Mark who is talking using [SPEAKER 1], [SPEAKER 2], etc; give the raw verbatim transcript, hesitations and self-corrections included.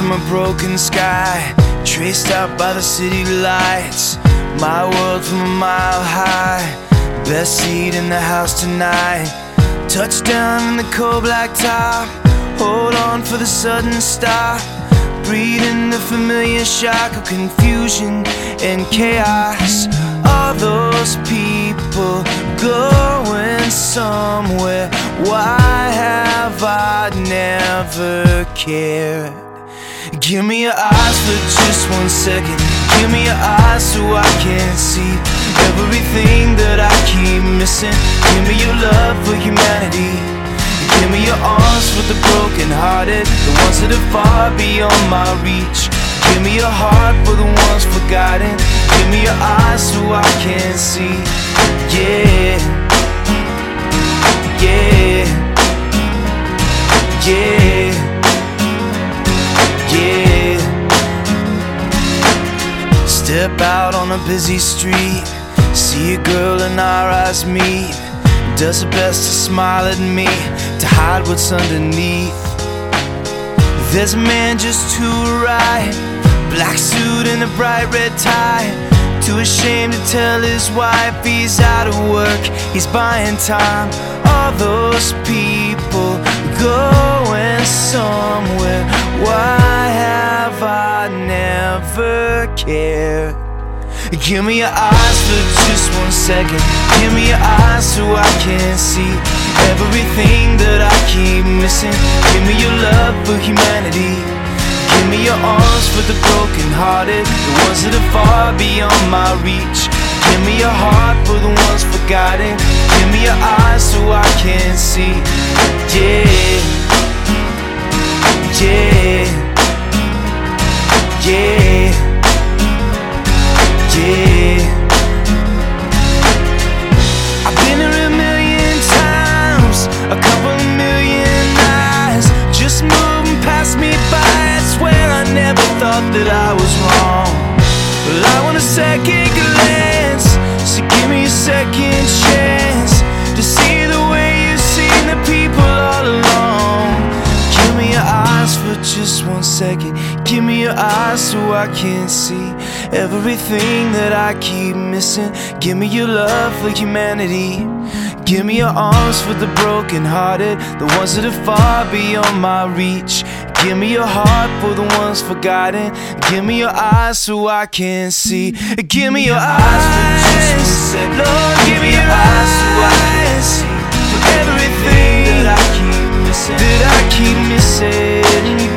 [SPEAKER 1] from a broken sky, traced out by the city lights. My world from a mile high, best seat in the house tonight. Touchdown in the cold black top, hold on for the sudden stop. Breathing the familiar shock of confusion and chaos. All those people going somewhere, why have I never cared? Give me your eyes for just one second. Give me your eyes so I can see everything that I keep missing. Give me your love for humanity. Give me your arms for the broken hearted, the ones that are far beyond my reach. Give me your heart for the ones forgotten. Give me your eyes so I can see. Yeah, yeah, yeah, yeah. Step out on a busy street, see a girl and our eyes meet. Does her best to smile at me, to hide what's underneath. There's a man just to her right, black suit and a bright red tie. Too ashamed to tell his wife he's out of work, he's buying time. All those people going somewhere, why have I never cared? Give me your eyes for just one second. Give me your eyes so I can see everything that I keep missing. Give me your love for humanity. Give me your arms for the broken hearted, the ones that are far beyond my reach. Give me your heart for the ones forgotten. Give me your eyes so I can see. Yeah, yeah, yeah, yeah. I've been here a million times, a couple of million eyes just moving past me by. I swear I never thought that I was wrong. Well, I want a second glance, so give me a second chance to see the way you've seen the people all along. Give me your eyes for just one second. Give me your eyes so I can see everything that I keep missing. Give me your love for humanity. Give me your arms for the broken hearted, the ones that are far beyond my reach. Give me your heart for the ones forgotten. Give me your eyes so I can see. Give me your eyes for just one second. Lord, give me your eyes so I can see for everything that I keep missing. That I keep missing.